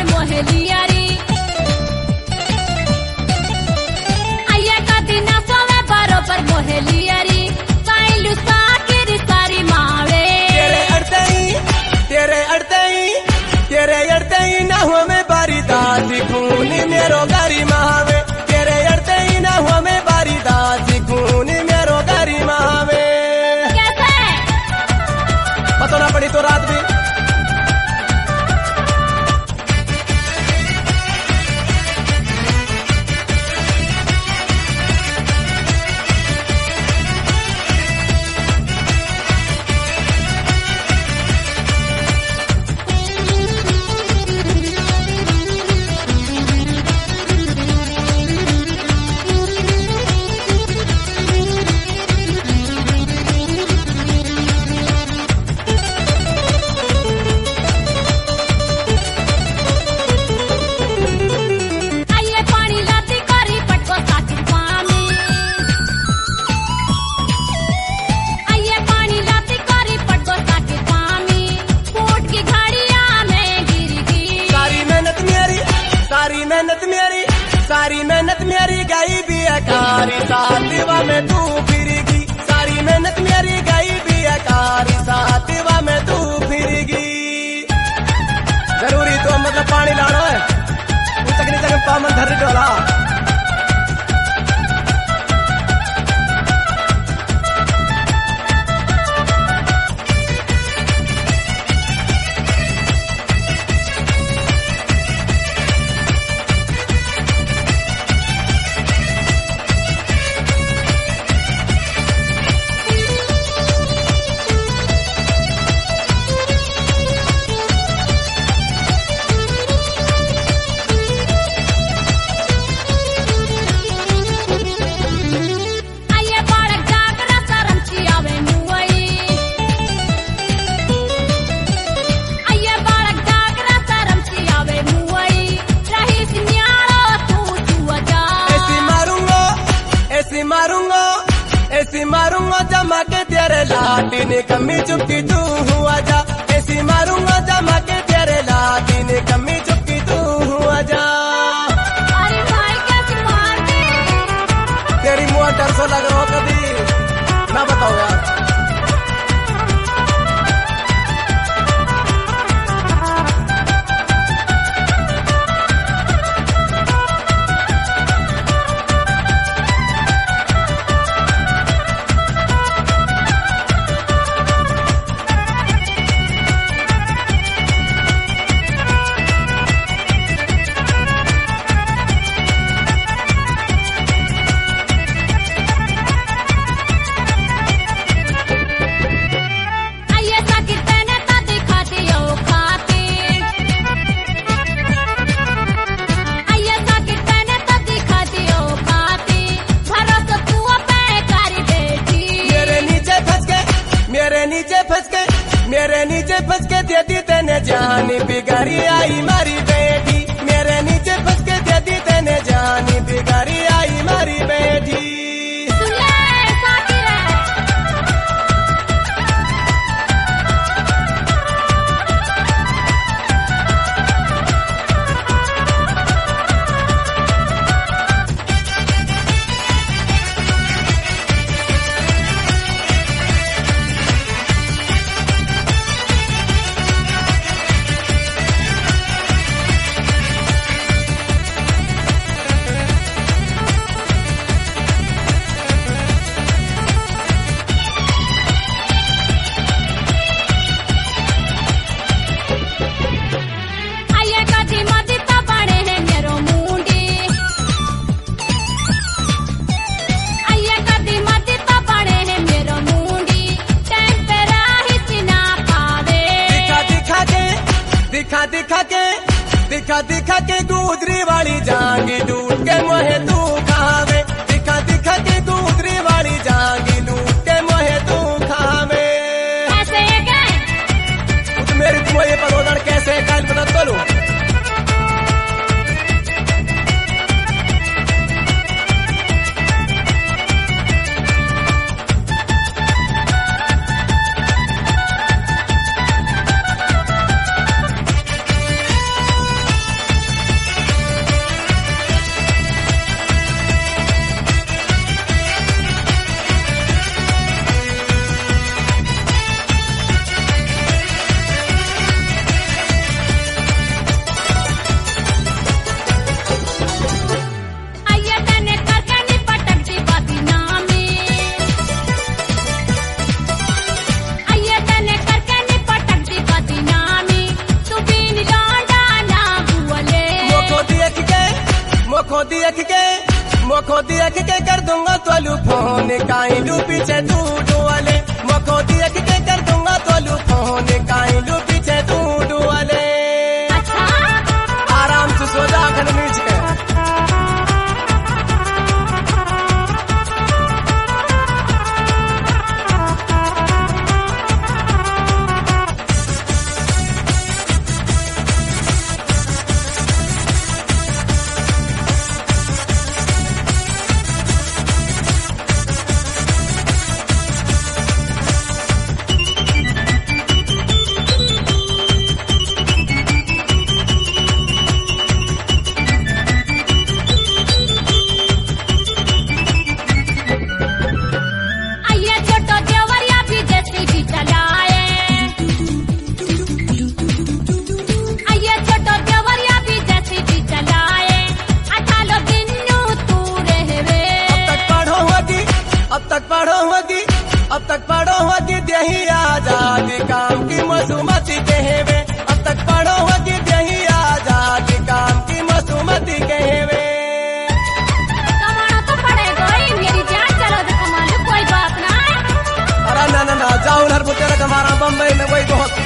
बरोबर मोहेलियारी आये कदी ना सोवे बरोबर मोहेलियारी काइलू साकिर सारी मावे तेरे अड़ते ही ना हुआ में बारी दासी खूनी मेरो गारी महावे तेरे अड़ते ही ना हुआ में बारी दासी खूनी मेरो गारी महावे कैसे पता ना पड़ी तो रात भी सारी मेहनत मेरी गई भी अकारी साथवा में तू फिरगी सारी मेहनत मेरी गई भी अकारी साथवा में तू फिरगी जरूरी तो मतलब पानी लाना है तकनी तक पामन धर डोला ऐसी मारूंगा जमा के तेरे लाठी ने कमी चुपकी तू हुआ जा ऐसी मारूंगा जमा के तेरे लाठी ने कमी चुपकी तू हुआ जा अरे भाई कैसे मार दे तेरी मोटर से लग रहा कभी ना बताओ यार मेरे नीचे फंस के देती तेने जानी बिगाड़ी आई मारी बेटी मेरे नीचे फंस के देती तेने जानी बिगाड़ी आई मारी बेटी दिखा के गुजरी वाली जांगी लूट के मोहे तू खावे दिखा के गुजरी वाली जांगी लूट के मोहे तू खावे ऐसे क्या मेरी तुम्हें परोदन कैसे काल पता चलो मोखो देख के कर दूंगा तोलू फोन काइलू पीछे तू डुआले मोखो देख के कर दूंगा तोलू फोन काइलू पीछे तू डुआले अच्छा आराम से सो जा खन नीच के आइए छोटो देवरिया भी जैसे भी चलाए आइए छोटो देवरिया भी जैसे भी चलाए 18 दिन तू रहवे अब तक पढ़ो होगी देही आजादी काम की मसूमती कहवे अब तक पढ़ो होगी देही आजादी काम की मसूमती कहवे कमाना तो पड़ेगा ही मेरी जान चलो तो कमा लो कोई बात ना अरे ना जाओ हर बुतेरा कमारा बम्बई में वही बहुत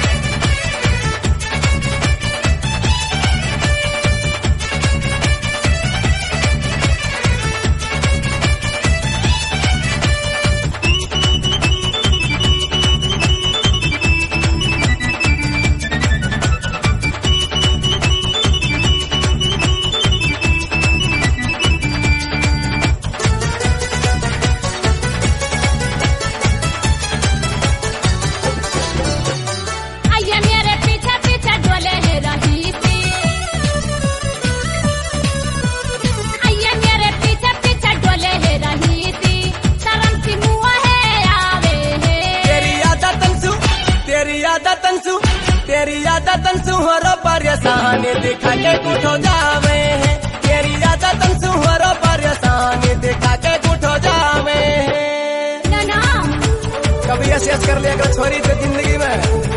आइए मेरे पीछे पीछे डोले है रही थी आइए मेरे पीछे पीछे डोले है रही थी शर्म की मुआ है आवे है तेरी आदतन सु हरो परेशानी दिखा के कुठो जावे है तेरी आदतन सु हरो परेशानी दिखा के कुठो जावे है ना कभी ऐसे कर लिया अगर छोरी तो जिंदगी में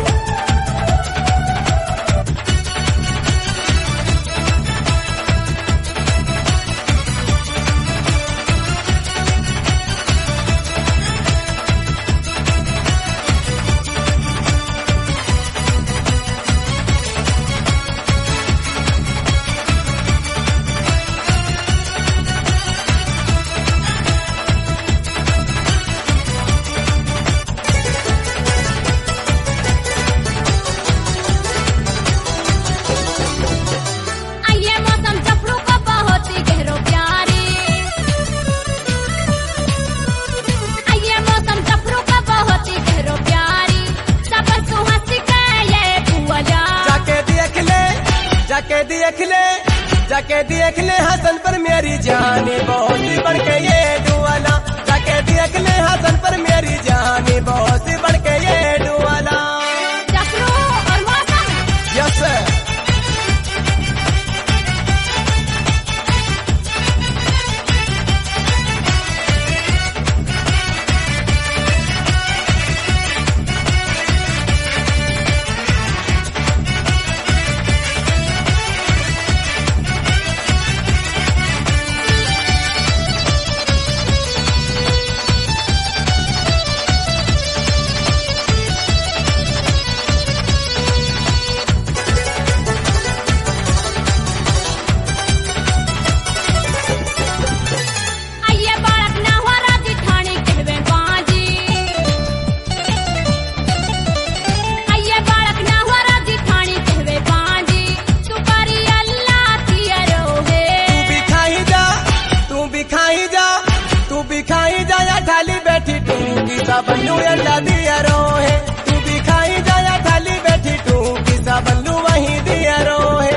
आइए मौसम जफरू को बहुत ही गहरो प्यारी आइए मौसम जफरू को बहुत ही गहरो प्यारी सब सुहसी के ये बुआला जाके देख ले हसन पर मेरी जानी बहुत ही बढ़ के ये डुआला जाके देख ले हसन पर मेरी जानी बहुत ही बढ़ के ये डुआला जफरू और मौसम यस आइए बालक ना हो राजी ठाणी कहवे बाजी आइए बालक ना हो राजी ठाणी कहवे बाजी सुपारी अल्लाह तियरो है तू भी खाई जा या थाली बैठी टूकी सबलू अल्लाह दिया रो है तू भी खाई जा या थाली बैठी टूकी सबलू वही दिया रो है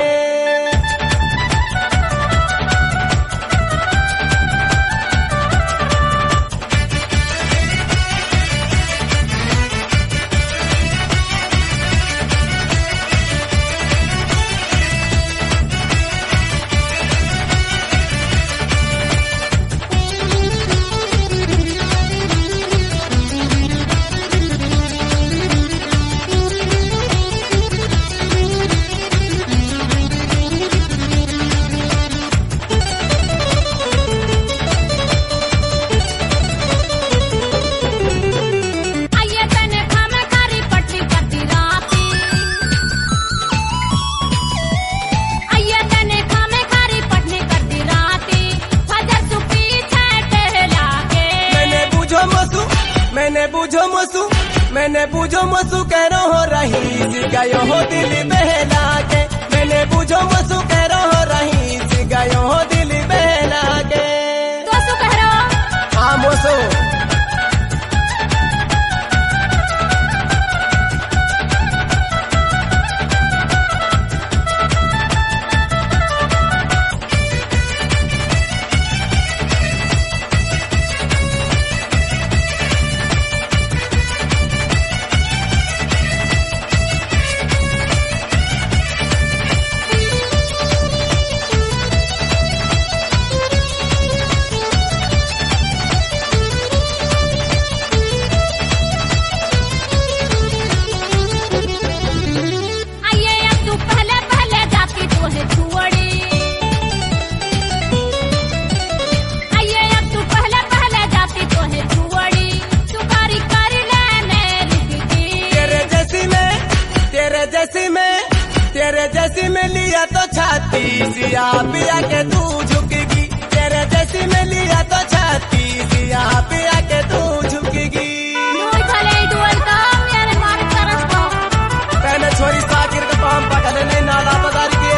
मैंने पूछो मसू कह रहा हो रही गयो हो दिल बहला के, मैंने पूछो मसू कह रहा हो रही गयो हो दिल बहला के। तो શું કહ રહો? हाँ मोसो आइए अब तू पहले पहले जाती तो है छोड़ी, आइए अब तू पहले पहले जाती तो है छोड़ी, चुकारी कर लेने रुकी। तेरे जैसी में लिया तो छाती सिया पिया के तू झुकेगी, तेरे जैसी में लिया तो छाती सिया पिया के तू झुकेगी। नूर भले डुअल का मेरे मार तरस को पहले छोरी साकिर का पाम पकड़े नहीं नाला बदारी के।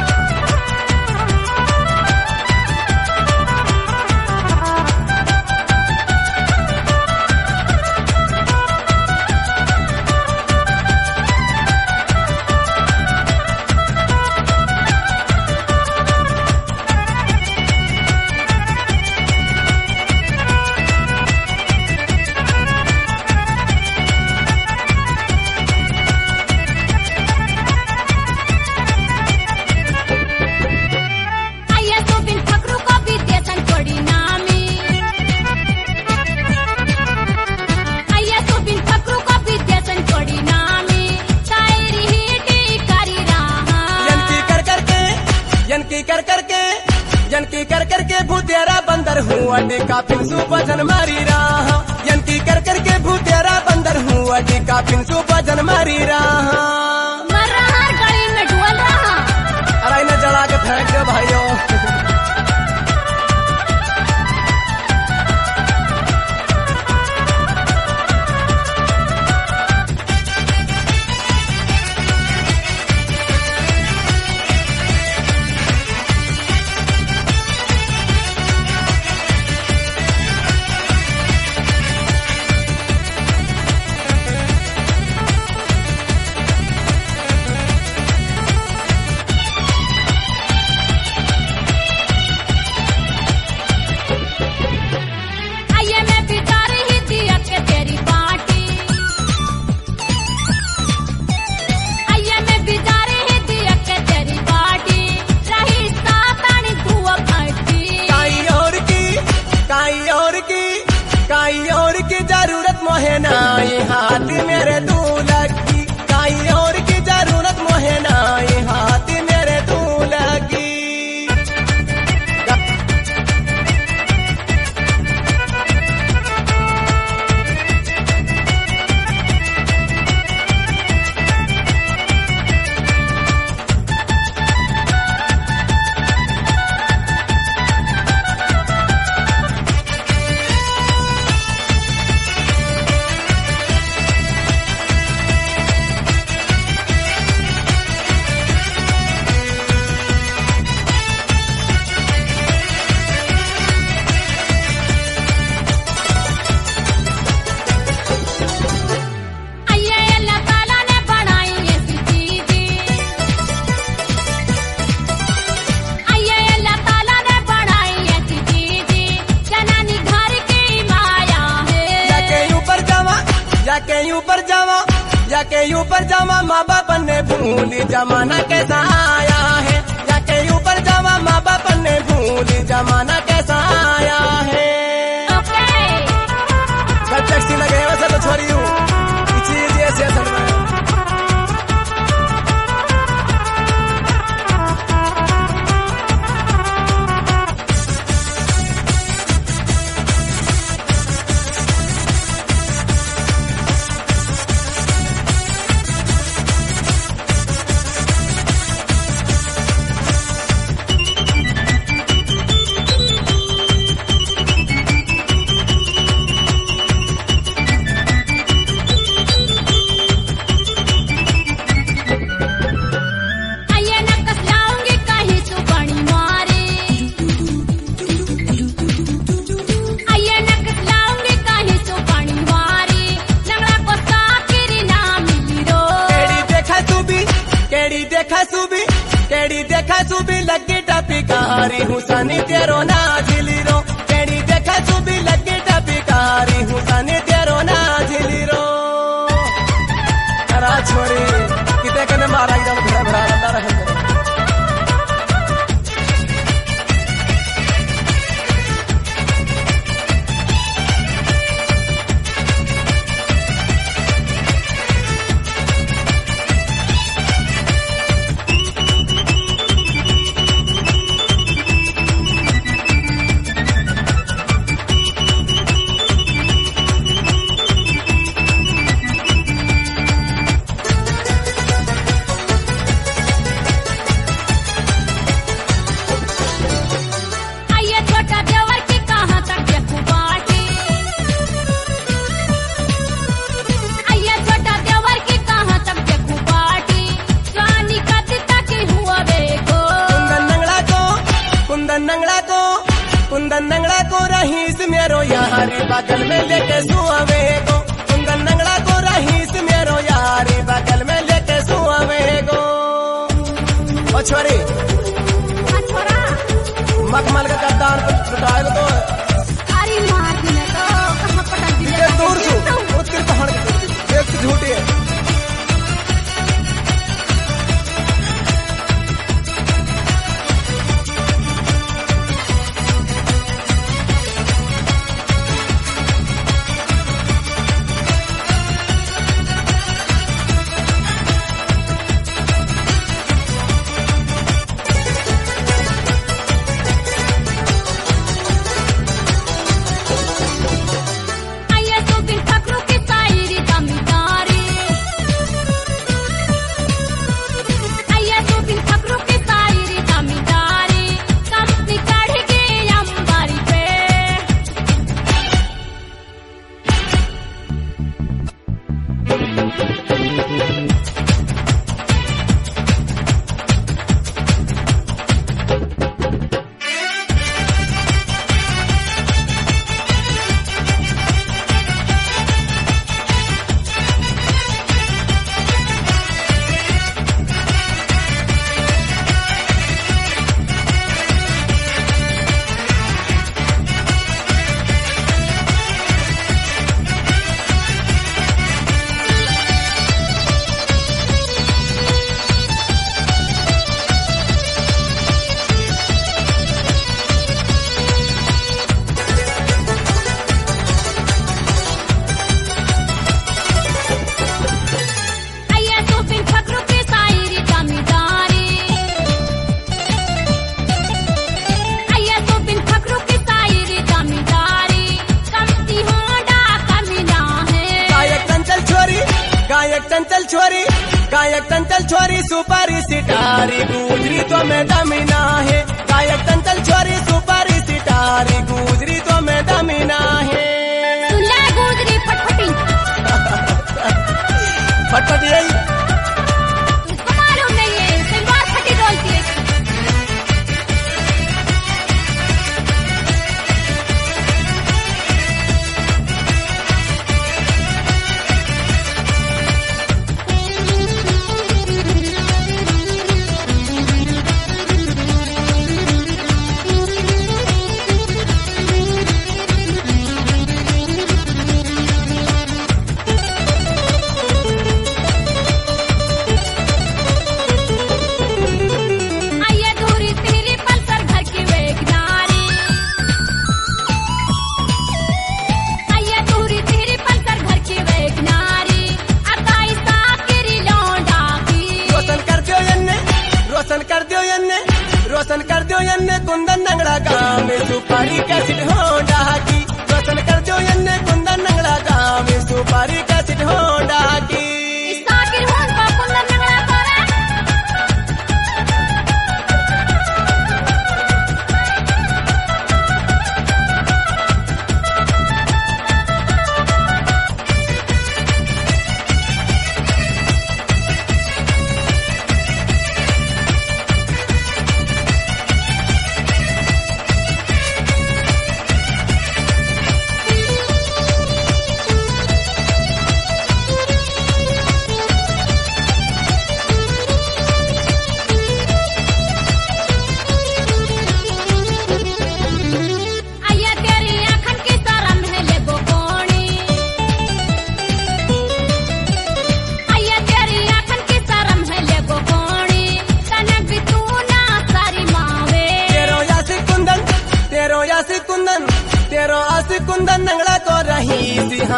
आइए तो बिन फकरू को भी देसन छोड़ी नामी, आइए तो बिन फकरू को भी देसन छोड़ी नामी, शायरी ही करी रहा। यनकी कर करके भूतेरा बंदर हूँ अड्डी का पिंसू भजन मारी रहा, यनकी कर करके भूतेरा बंदर हूँ अड्डी का पिंसू भजन मारी रहा। मर रहा गली में डुअल रहा, अरे इन्हें जला के फेंक दो भाइयों। आइए मैं बिता रही थी अक्के तेरी पार्टी, आइए मैं बिता रही थी अक्के तेरी पार्टी, रही सातानी तू अखटी। काई और की जरूरत मोहे ना ये हाथ मेरे तू लगी, काई और की जरूरत मोहे ना ये हाथ मेरे तू लगी। आइए अल्लाह ताला ने बनाई ऐसी चीज़ी, आइए अल्लाह ताला ने बनाई ऐसी चीज़ी, जनानी घर की माया है। जाके ऊपर जावा माँ बाप ने भूली जमाना कैसा आया है, जाके ऊपर जावा माँ बाप ने भूली जमाना कैसा आया है। ओके टैक्सी लगे वैसे तो छोड़ी हूँ चीज ऐसे असल में। देखा सुबी लगी टपिकारी हुसैनी तेरो ना झिली रो केड़ी देखा सुबी लगी टपिकारी हुसैनी तेरो ना झिली रो अरा छोरी किते कने मारा एकदम भरा भरा अंदर रहे कुंदन नंगड़ा को रहीस मेरो यारी बगल में लेके सुआवे को कुंदन नंगड़ा को रहीस मेरो यारी बगल में लेके सुआवे को ओ छोरी छोरा मखमल का कप्तान पटाए तो अरे मार दिने तो कहां पटक दिए दूर से उसके पहाड़ के एक झूठी है गायक चंचल छोरी सुपारी सितारी गुजरी तो मैं दमीना है गायक चंचल छोरी सुपारी सितारी गुजरी तो मैं दमीना है सुनला गुजरी फटफटी फटफटी यही तुझको मालूम नहीं है सलवार फटी डोलती है रोशन कर दो यन्ने कुंदन नंगड़ा गाँव में सुपारी कैसेट होंडा की रोशन कर दो यन्ने कुंदन नंगड़ा गाँव में सुपारी कैसेट होंडा की साकिर होन का कुंदन नंगड़ा करे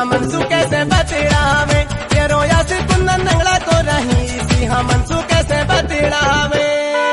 मनसू कैसे बतड़ावे ये रोया से कुंदन नंगला को रही सी हाँ मनसू कैसे बतड़ावे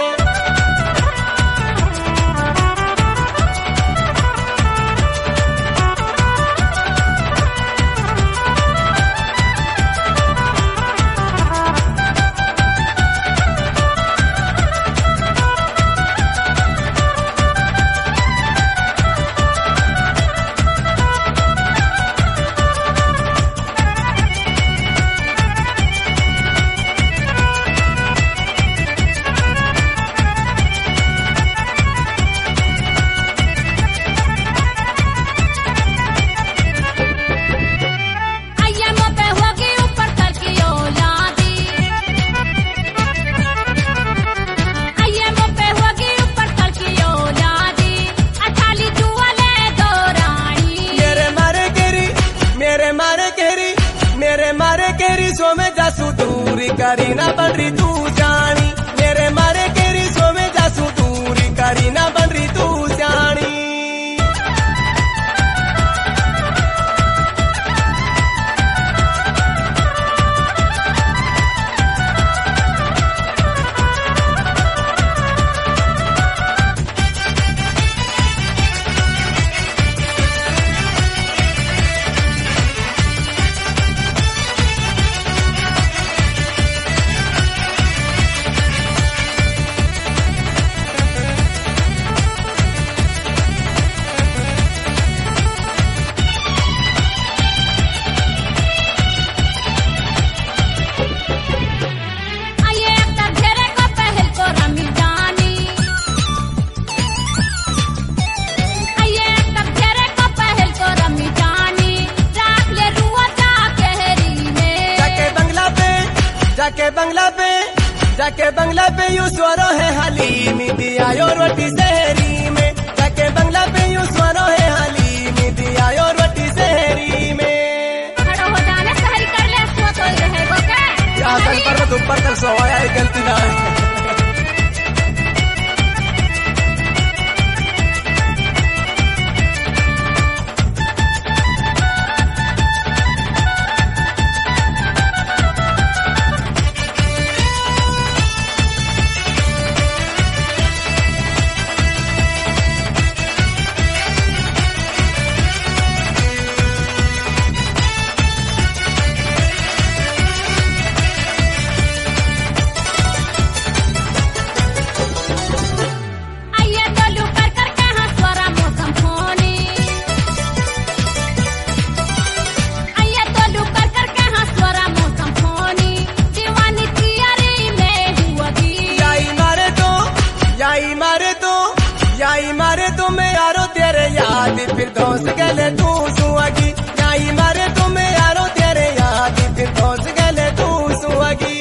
में जासू दूरी करी ना बन रही तू जानी मेरे मारे केरी सो में जासू दूरी करी ना बन रही तू जानी जाके बंगला पे यू स्वरो है हलीमी दिया और रोटी शहरी में जाके बंगला पे यू स्वरो है हलीमी दिया और रोटी शहरी में खड़ो हो जाने सहरी कर ले सो तो रहेगो क्या या कल पर ऊपर तक सोया है गलती ना फिर दोस्त गले तू सुअगी याई मारे तुम्हें यारो तेरे याद फिर दोस्त गले तू सुअगी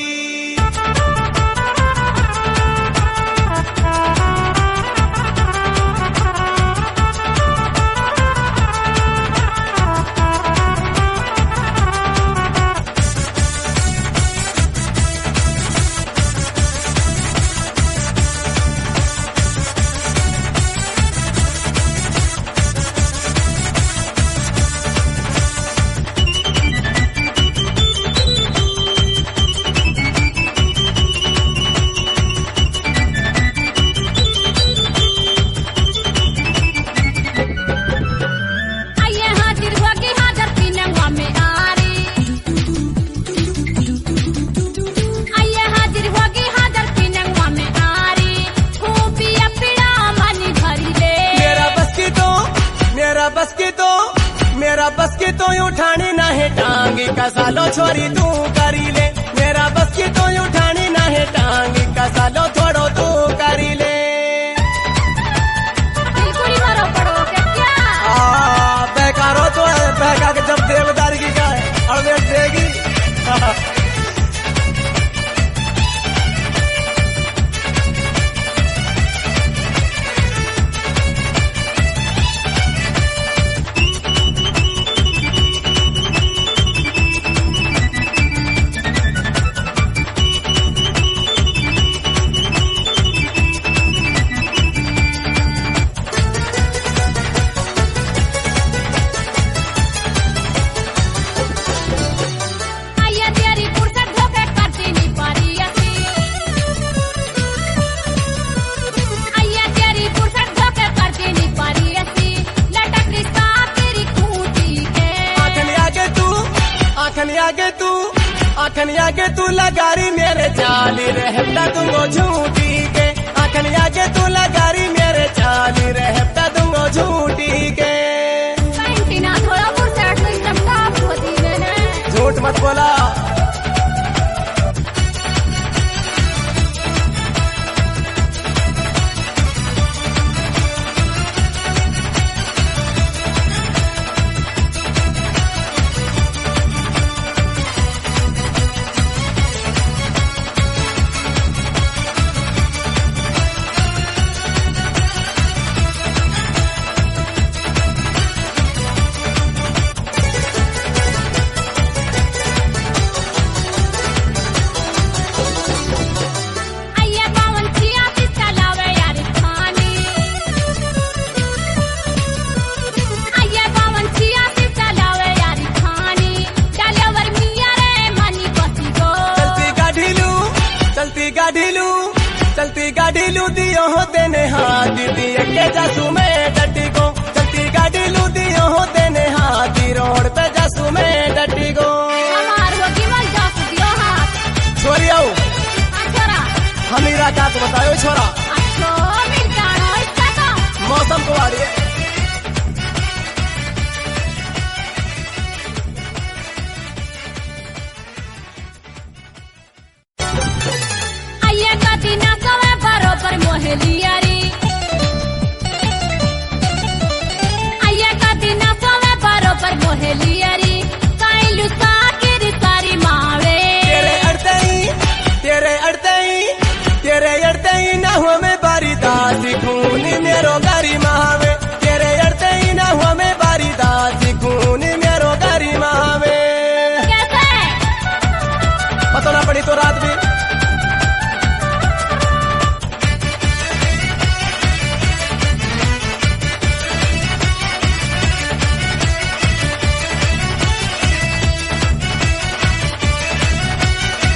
मेरा बस की तो उठानी ना है टांगी का सालो छोरी तू करी ले मेरा बस की तो उठानी ना है टांगी का सालो थोड़ो तू करी ले बिल्कुल ही मारो पड़ो क्या बेकारो तो है बेका के जब देवदार की का अड़वेट देगी आखन आगे तू लगारी मेरे चाली रहता दूंगो झूठी के आखन आगे तू लगारी मेरे चाली रहता दूंगो झूठी के पैंटीना थोड़ा बहुत सेट तो एकदम टॉप होती है ना। झूठ मत बोला। अय्या बावन चिया पिस्ता लावे यार खानी। अय्या बावन चिया पिस्ता लावे यार खानी। डालेवर मिया रे मानी पति को। चलती गाड़ी लू दियो हो देने हाथी दिए के जासू में डटी को चलती गाड़ी लू दियो हो देने हाथी रोड पे जासू में डटी को हमार होगी मल जास दियो हाथ। छोरी आओ छोरा हमीरा का तो बतायो छोरा अच्छो मिल जानो इसका तो। मौसम को आ रही है।